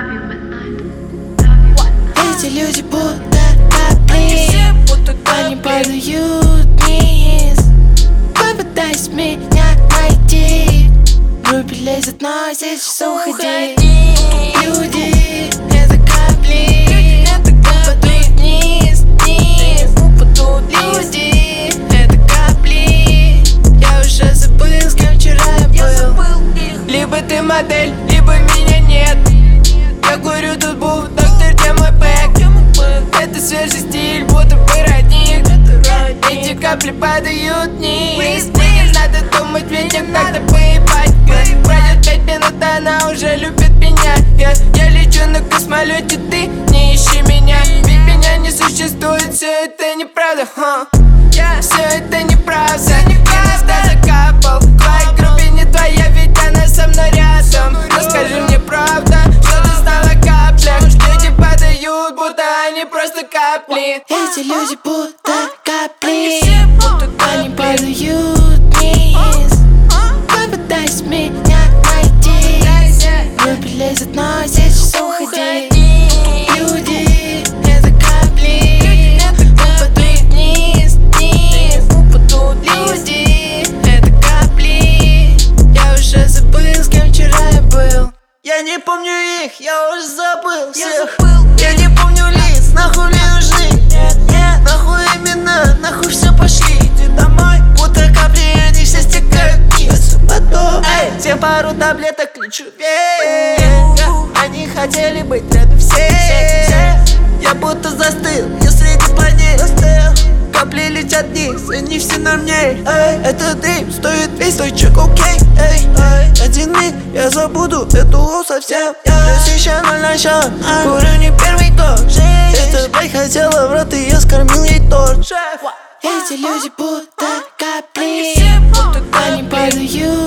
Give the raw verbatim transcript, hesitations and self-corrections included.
Эти люди будто капли, они падают вниз, попытаясь меня найти. В группе лезет, но сейчас уходи. Люди, это капли, упадут вниз, вниз. Люди, это капли, я уже забыл, с кем вчера я был. Либо ты модель, либо меня нет. Я курю тут був, доктор, где мой бэк? Это свежий стиль, будто бы родник. Эти капли падают вниз. Мне не надо думать, ведь им надо поебать. Пройдет пять минут, она уже любит меня. Я, я лечу на космолете, ты не ищи меня. Ведь меня не существует, все это неправда, ха. Все это неправда, иногда закапал. В твоей группе не твоя, ведь она со мной рядом. Но скажи мне правда, что ты знала о каплях. Люди падают, будто они просто капли. Эти люди будто капли, они падают вниз, попытаясь меня найти. В группе лезет, но сейчас уходи. Люди, это капли, упадут вниз, вниз. Люди, это капли, я уже забыл, с кем вчера я был. Я не помню их, я уже забыл всех. Я не помню лиц, нахуй мне нужны. Нахуй именно, нахуй все пошли. Иди домой, будто капли, они все стекают вниз. Эй, те пару таблеток лечу вверх. Они хотели быть рядом все. Я будто застыл, я среди планет. Капли летят вниз, они все на мне. Эй, это дым, стоит весь твой чек, окей. Эй, эй, один миг, я забуду эту лу совсем. Плюс еще ноль на счет, курю не первый год. Эта блядь хотела в рот, и я скормил ей торт. Эти люди будто капли, они падают